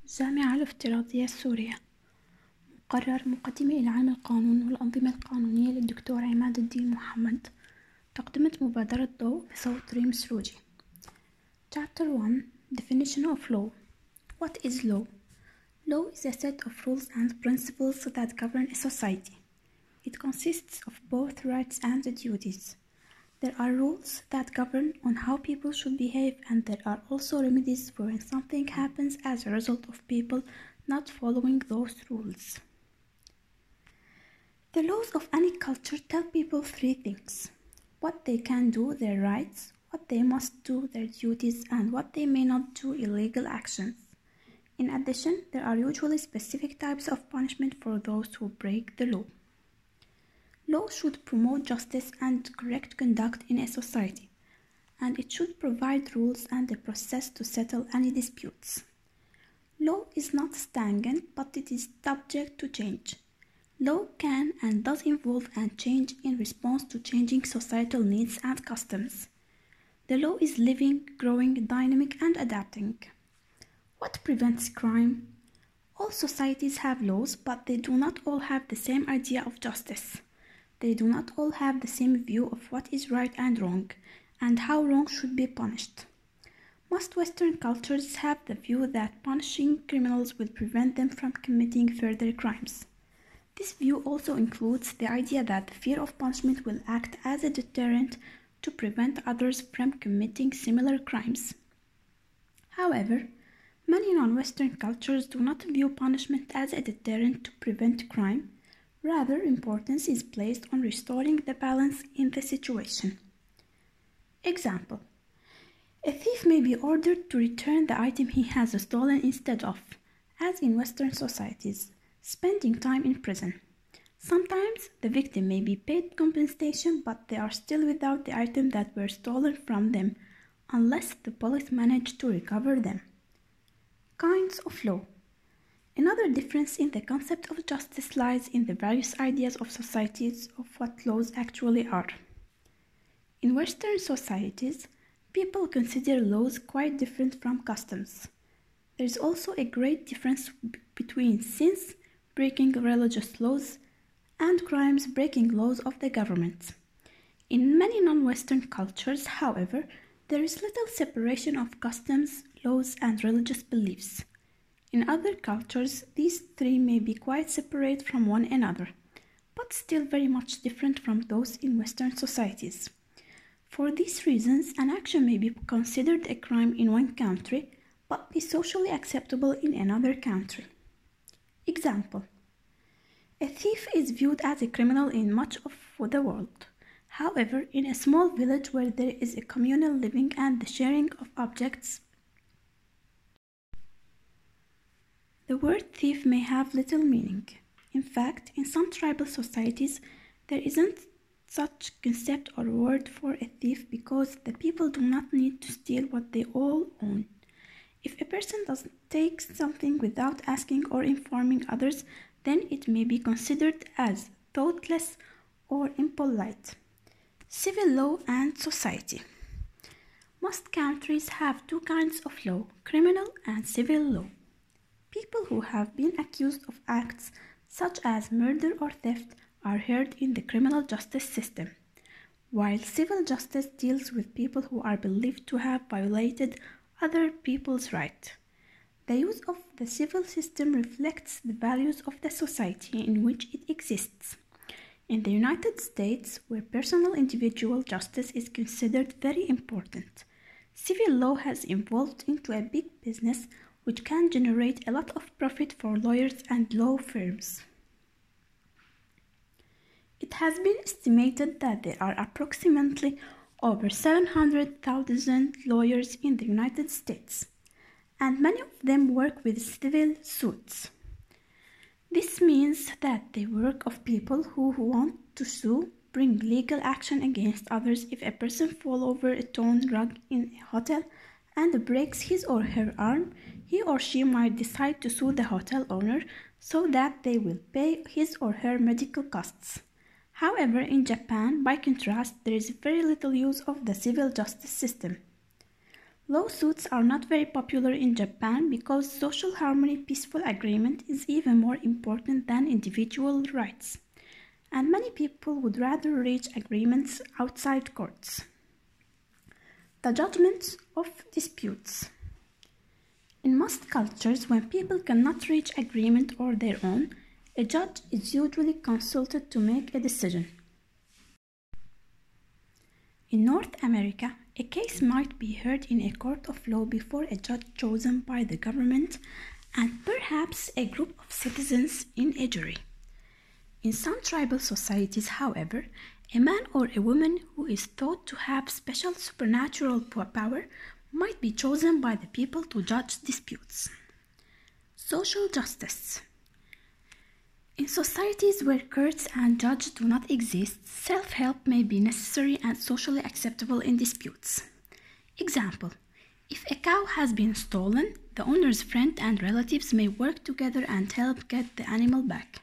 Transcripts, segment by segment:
الجامعة الافتراضية السورية. مقرر مقدمة إلى علم القانون والأنظمة القانونية للدكتور عماد الدين محمد. تقدمت مبادرة ضوء بصوت ريم سروجي. Chapter 1 Definition of Law. What is law? Law is a set of rules and principles that govern a society. It consists of both rights and duties. There are rules that govern on how people should behave, and there are also remedies for when something happens as a result of people not following those rules. The laws of any culture tell people three things: what they can do, their rights; what they must do, their duties; and what they may not do, illegal actions. In addition, there are usually specific types of punishment for those who break the law. Law should promote justice and correct conduct in a society, and it should provide rules and a process to settle any disputes. Law is not stagnant, but it is subject to change. Law can and does evolve and change in response to changing societal needs and customs. The law is living, growing, dynamic, and adapting. What prevents crime? All societies have laws, but they do not all have the same idea of justice. They do not all have the same view of what is right and wrong, and how wrong should be punished. Most Western cultures have the view that punishing criminals will prevent them from committing further crimes. This view also includes the idea that the fear of punishment will act as a deterrent to prevent others from committing similar crimes. However, many non-Western cultures do not view punishment as a deterrent to prevent crime. Rather, importance is placed on restoring the balance in the situation. Example: a thief may be ordered to return the item he has stolen instead of, as in Western societies, spending time in prison. Sometimes the victim may be paid compensation, but they are still without the item that were stolen from them, unless the police manage to recover them. Kinds of law. Another difference in the concept of justice lies in the various ideas of societies of what laws actually are. In Western societies, people consider laws quite different from customs. There is also a great difference between sins, breaking religious laws, and crimes, breaking laws of the government. In many non-Western cultures, however, there is little separation of customs, laws, and religious beliefs. In other cultures, these three may be quite separate from one another, but still very much different from those in Western societies. For these reasons, an action may be considered a crime in one country, but be socially acceptable in another country. Example: a thief is viewed as a criminal in much of the world. However, in a small village where there is a communal living and the sharing of objects, the word thief may have little meaning. In fact, in some tribal societies, there isn't such concept or word for a thief because the people do not need to steal what they all own. If a person does take something without asking or informing others, then it may be considered as thoughtless or impolite. Civil law and society. Most countries have two kinds of law: criminal and civil law. People who have been accused of acts such as murder or theft are heard in the criminal justice system, while civil justice deals with people who are believed to have violated other people's rights. The use of the civil system reflects the values of the society in which it exists. In the United States, where personal individual justice is considered very important, civil law has evolved into a big business which can generate a lot of profit for lawyers and law firms. It has been estimated that there are approximately over 700,000 lawyers in the United States, and many of them work with civil suits. This means that they work of people who want to sue, bring legal action against others. If a person falls over a torn rug in a hotel and breaks his or her arm, he or she might decide to sue the hotel owner so that they will pay his or her medical costs. However, in Japan, by contrast, there is very little use of the civil justice system. Lawsuits are not very popular in Japan because social harmony peaceful agreement is even more important than individual rights, and many people would rather reach agreements outside courts. The judgment of disputes. In most cultures, when people cannot reach agreement on their own, a judge is usually consulted to make a decision. In North America, a case might be heard in a court of law before a judge chosen by the government and perhaps a group of citizens in a jury. In some tribal societies, however, a man or a woman who is thought to have special supernatural power might be chosen by the people to judge disputes. Social justice. In societies where courts and judges do not exist, self-help may be necessary and socially acceptable in disputes. Example: if a cow has been stolen, the owner's friend and relatives may work together and help get the animal back.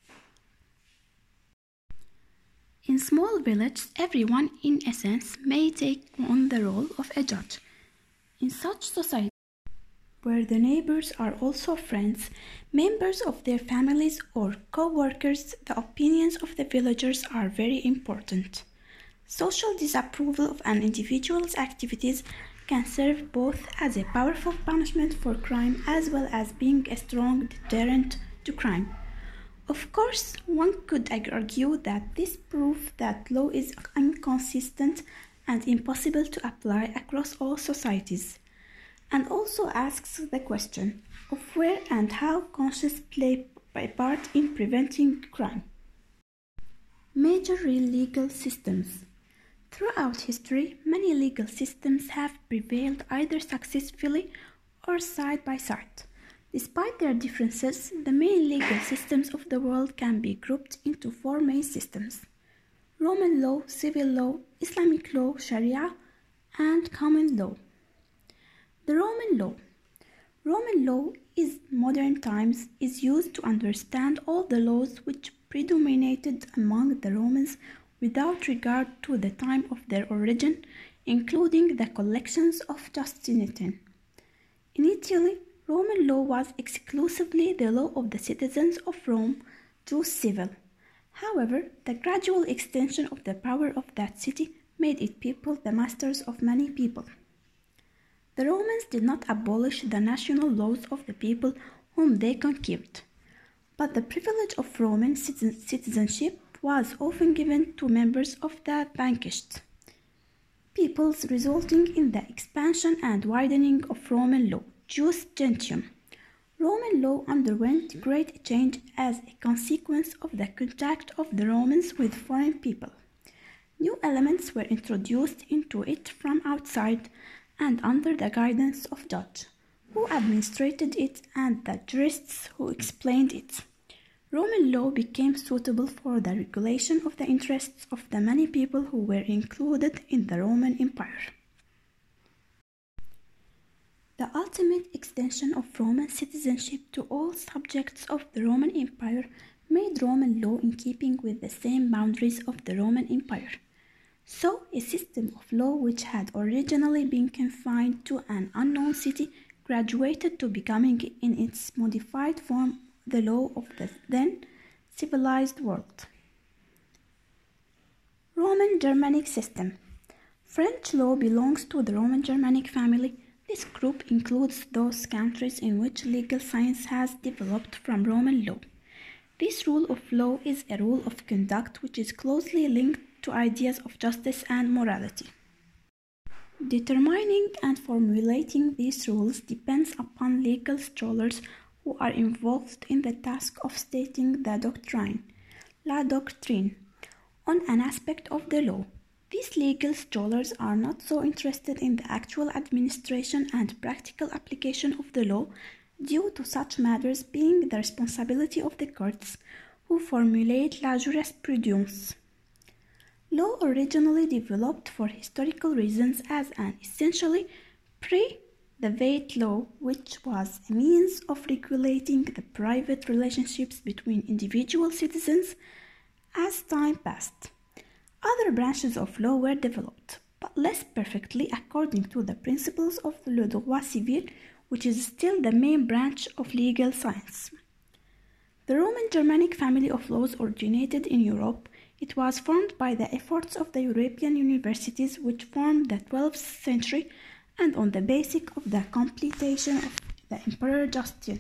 In small villages, everyone, in a sense, may take on the role of a judge. In such societies, where the neighbors are also friends, members of their families or co-workers, the opinions of the villagers are very important. Social disapproval of an individual's activities can serve both as a powerful punishment for crime as well as being a strong deterrent to crime. Of course, one could argue that this proves that law is inconsistent and impossible to apply across all societies, and also asks the question of where and how conscience play a part in preventing crime. Major legal systems. Throughout history, many legal systems have prevailed either successfully or side by side. Despite their differences, the main legal systems of the world can be grouped into four main systems: Roman law, civil law, Islamic law, Sharia, and common law. The Roman law. Roman law in modern times is used to understand all the laws which predominated among the Romans without regard to the time of their origin, including the collections of Justinian. In Italy, Roman law was exclusively the law of the citizens of Rome, Jews civil. However, the gradual extension of the power of that city made its people the masters of many people. The Romans did not abolish the national laws of the people whom they conquered, but the privilege of Roman citizenship was often given to members of the vanquished peoples, resulting in the expansion and widening of Roman law, Jus Gentium. Roman law underwent great change as a consequence of the contact of the Romans with foreign people. New elements were introduced into it from outside and under the guidance of judges who administrated it and the jurists who explained it. Roman law became suitable for the regulation of the interests of the many people who were included in the Roman Empire. The ultimate extension of Roman citizenship to all subjects of the Roman Empire made Roman law in keeping with the same boundaries of the Roman Empire. So, a system of law which had originally been confined to an unknown city graduated to becoming, in its modified form, the law of the then civilized world. Roman Germanic system. French law belongs to the Roman Germanic family. This group includes those countries in which legal science has developed from Roman law. This rule of law is a rule of conduct which is closely linked to ideas of justice and morality. Determining and formulating these rules depends upon legal scholars who are involved in the task of stating the doctrine, la doctrine, on an aspect of the law. These legal scholars are not so interested in the actual administration and practical application of the law, due to such matters being the responsibility of the courts, who formulate la jurisprudence. Law originally developed for historical reasons as an essentially pre-Devate law, which was a means of regulating the private relationships between individual citizens as time passed. Other branches of law were developed, but less perfectly according to the principles of le droit civil, which is still the main branch of legal science. The Roman Germanic family of laws originated in Europe. It was formed by the efforts of the European universities which formed the 12th century and on the basis of the completion of the Emperor Justinian.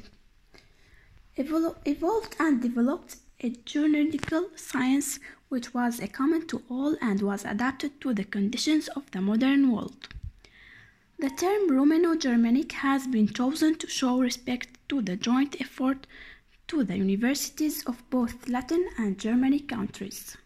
Evolved and developed a juridical science which was common to all and was adapted to the conditions of the modern world. The term Romano-Germanic has been chosen to show respect to the joint effort to the universities of both Latin and Germanic countries.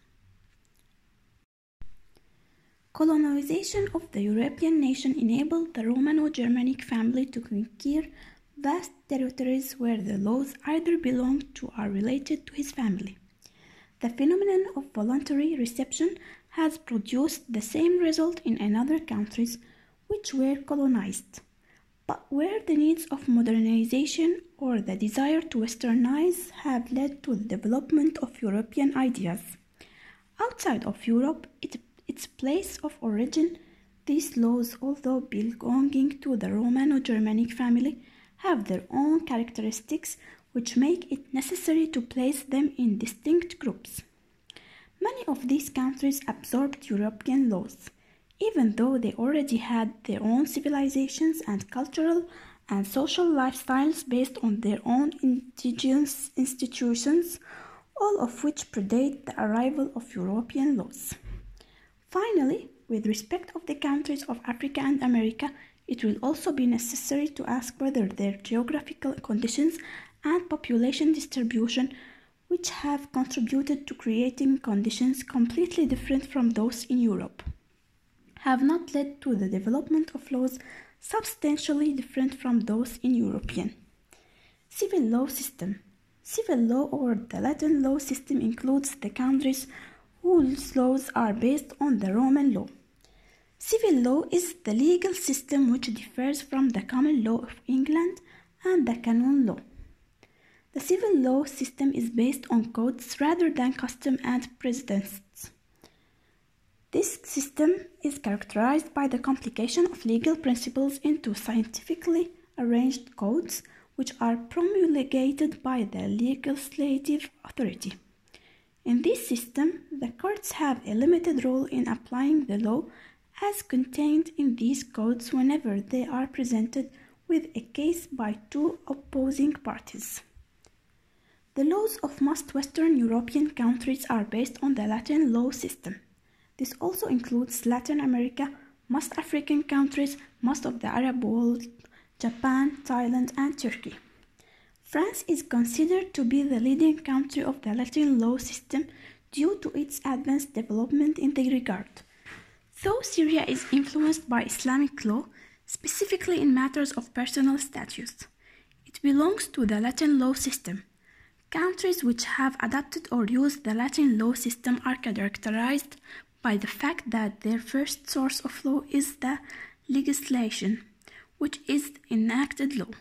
Colonization of the European nation enabled the Romano-Germanic family to conquer vast territories where the laws either belonged to or related to his family. The phenomenon of voluntary reception has produced the same result in other countries which were colonized, but where the needs of modernization or the desire to westernize have led to the development of European ideas. Outside of Europe, its place of origin, these laws, although belonging to the Romano-Germanic family, have their own characteristics which make it necessary to place them in distinct groups. Many of these countries absorbed European laws, even though they already had their own civilizations and cultural and social lifestyles based on their own indigenous institutions, all of which predate the arrival of European laws. Finally, with respect of the countries of Africa and America, it will also be necessary to ask whether their geographical conditions and population distribution, which have contributed to creating conditions completely different from those in Europe, have not led to the development of laws substantially different from those in European. Civil law system. Civil law, or the Latin law system, includes the countries whose laws are based on the Roman law. Civil law is the legal system which differs from the common law of England and the canon law. The civil law system is based on codes rather than custom and precedents. This system is characterized by the complication of legal principles into scientifically arranged codes which are promulgated by the legislative authority. In this system, the courts have a limited role in applying the law as contained in these codes whenever they are presented with a case by two opposing parties. The laws of most Western European countries are based on the Latin law system. This also includes Latin America, most African countries, most of the Arab world, Japan, Thailand, and Turkey. France is considered to be the leading country of the Latin law system due to its advanced development in the regard. Though Syria is influenced by Islamic law, specifically in matters of personal status, it belongs to the Latin law system. Countries which have adopted or used the Latin law system are characterized by the fact that their first source of law is the legislation, which is enacted law.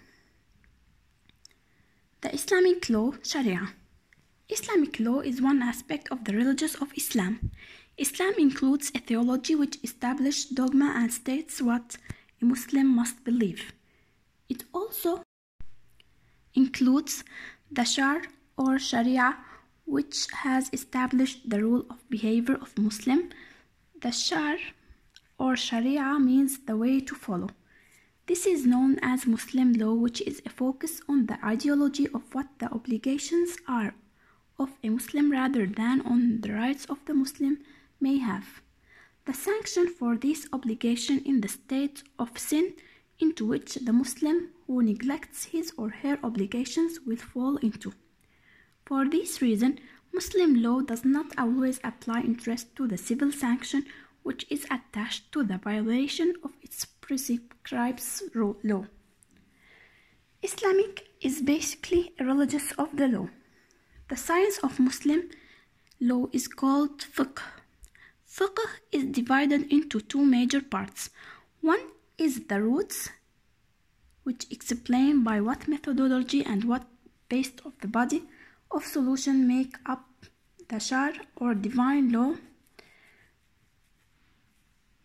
The Islamic law, Sharia. Islamic law is one aspect of the religion of Islam. Islam includes a theology which establishes dogma and states what a Muslim must believe. It also includes the Shar or Sharia, which has established the rule of behavior of Muslim. The Shar or Sharia means the way to follow. This is known as Muslim law, which is a focus on the ideology of what the obligations are of a Muslim rather than on the rights of the Muslim may have. The sanction for this obligation in the state of sin into which the Muslim who neglects his or her obligations will fall into. For this reason, Muslim law does not always apply interest to the civil sanction which is attached to the violation of its prescribed law. Islamic is basically a religion of the law. The science of Muslim law is called fiqh. Fiqh is divided into two major parts. One is the roots, which explain by what methodology and what base of the body of solution make up the shar or divine law,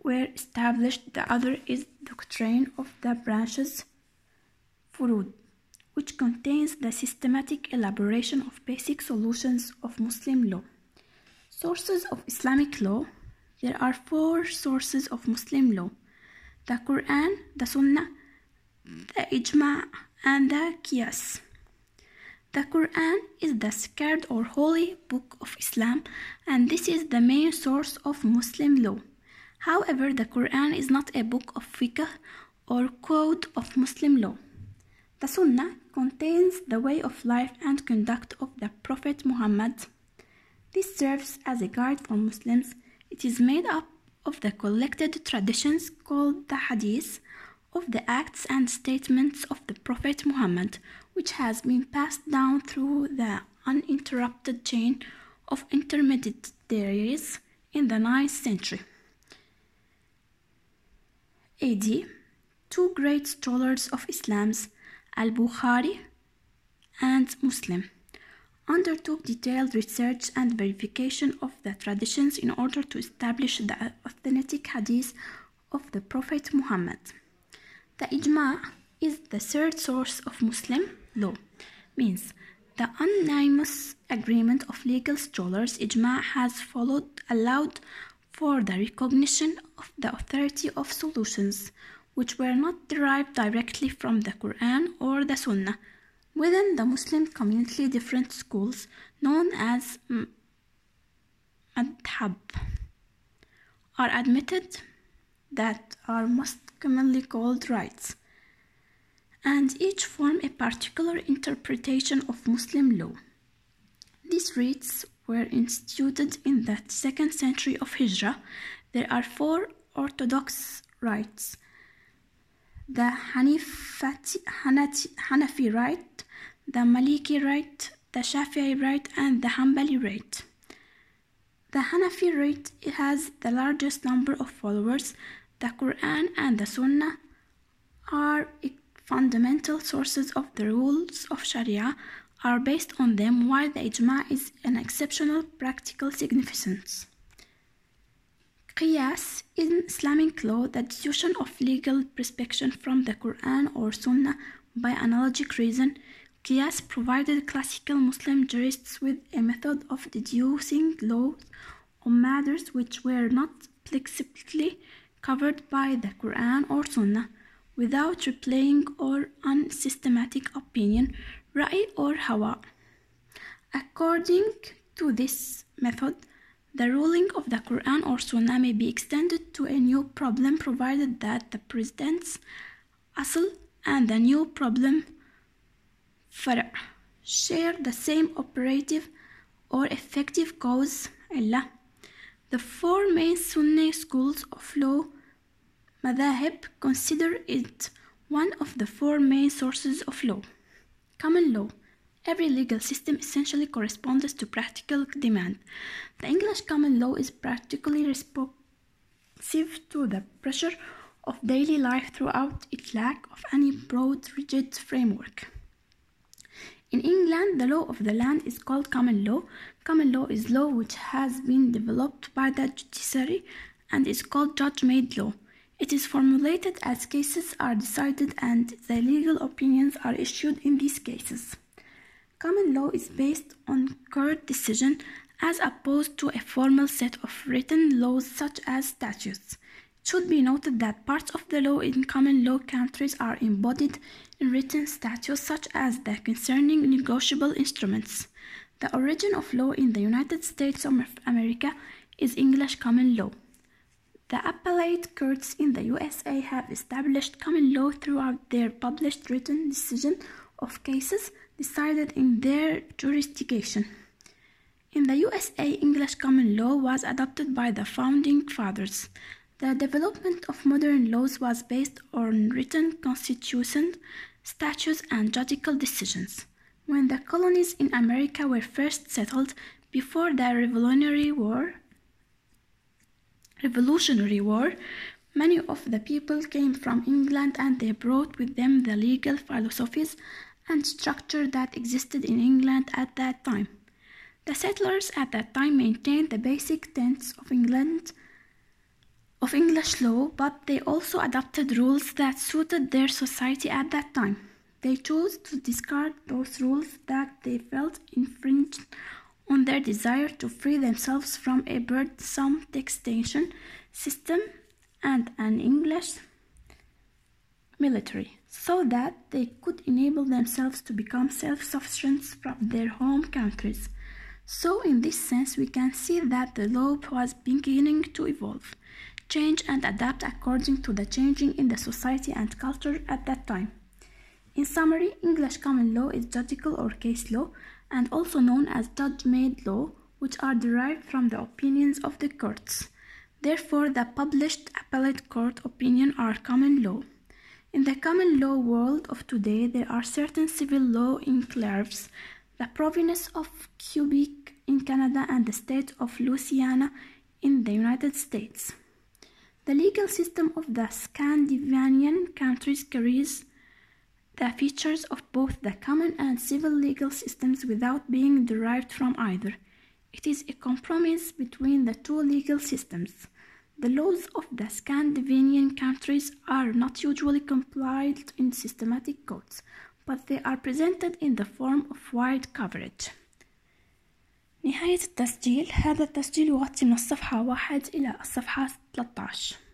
were established. The other is Doctrine of the Branches, Furud, which contains the systematic elaboration of basic solutions of Muslim law. Sources of Islamic law. There are 4 sources of Muslim law: the Quran, the Sunnah, the Ijma', and the Qiyas. The Quran is the sacred or holy book of Islam, and this is the main source of Muslim law. However, the Quran is not a book of fiqh or code of Muslim law. The Sunnah contains the way of life and conduct of the Prophet Muhammad. This serves as a guide for Muslims. It is made up of the collected traditions called the Hadith of the acts and statements of the Prophet Muhammad, which has been passed down through the uninterrupted chain of intermediaries in the 9th century AD. 2 great scholars of Islam, Al-Bukhari and Muslim, undertook detailed research and verification of the traditions in order to establish the authentic hadith of the Prophet Muhammad. The Ijma' is the 3rd source of Muslim law, means the unanimous agreement of legal scholars. Ijma' has allowed for the recognition of the authority of solutions which were not derived directly from the Quran or the Sunnah. Within the Muslim community, different schools, known as madhab, are admitted that are most commonly called rights, and each form a particular interpretation of Muslim law. These rites were instituted in the 2nd century of Hijrah. There are 4 orthodox rites: the Hanafi rite, the Maliki rite, the Shafi'i rite, and the Hanbali rite. The Hanafi rite has the largest number of followers. The Quran and the Sunnah are fundamental sources of the rules of Sharia, are based on them, while the Ijma' is an exceptional practical significance. Qiyas in Islamic law, the deduction of legal prescription from the Quran or Sunnah by analogic reason. Qiyas provided classical Muslim jurists with a method of deducing laws on matters which were not explicitly covered by the Quran or Sunnah, without replying or unsystematic opinion, ra'i or hawa. According to this method, the ruling of the Quran or Sunnah may be extended to a new problem provided that the precedent's asl and the new problem fara' share the same operative or effective cause, illah. The 4 main Sunni schools of law, madhahib, consider it one of the 4 main sources of law. Common law. Every legal system essentially corresponds to practical demand. The English common law is practically responsive to the pressure of daily life throughout its lack of any broad, rigid framework. In England, the law of the land is called common law. Common law is law which has been developed by the judiciary and is called judge-made law. It is formulated as cases are decided and the legal opinions are issued in these cases. Common law is based on court decision as opposed to a formal set of written laws such as statutes. It should be noted that parts of the law in common law countries are embodied in written statutes such as the concerning negotiable instruments. The origin of law in the United States of America is English common law. The appellate courts in the USA have established common law throughout their published written decision of cases decided in their jurisdiction. In the USA, English common law was adopted by the founding fathers. The development of modern laws was based on written constitutions, statutes, and judicial decisions. When the colonies in America were first settled before the Revolutionary War, many of the people came from England and they brought with them the legal philosophies and structure that existed in England at that time. The settlers at that time maintained the basic tenets of England of English law, but they also adopted rules that suited their society at that time. They chose to discard those rules that they felt infringed on their desire to free themselves from a burdensome taxation system and an English military, so that they could enable themselves to become self-sufficient from their home countries. So in this sense, we can see that the law was beginning to evolve, change and adapt according to the changing in the society and culture at that time. In summary, English common law is judicial or case law, and also known as judge-made law, which are derived from the opinions of the courts. Therefore, the published appellate court opinion are common law. In the common law world of today, there are certain civil law enclaves, the province of Quebec in Canada and the state of Louisiana in the United States. The legal system of the Scandinavian countries carries the features of both the common and civil legal systems without being derived from either. It is a compromise between the two legal systems. The laws of the Scandinavian countries are not usually compiled in systematic codes, but they are presented in the form of wide coverage. نهاية التسجيل. هذا التسجيل يغطي من الصفحة 1 إلى الصفحة 13.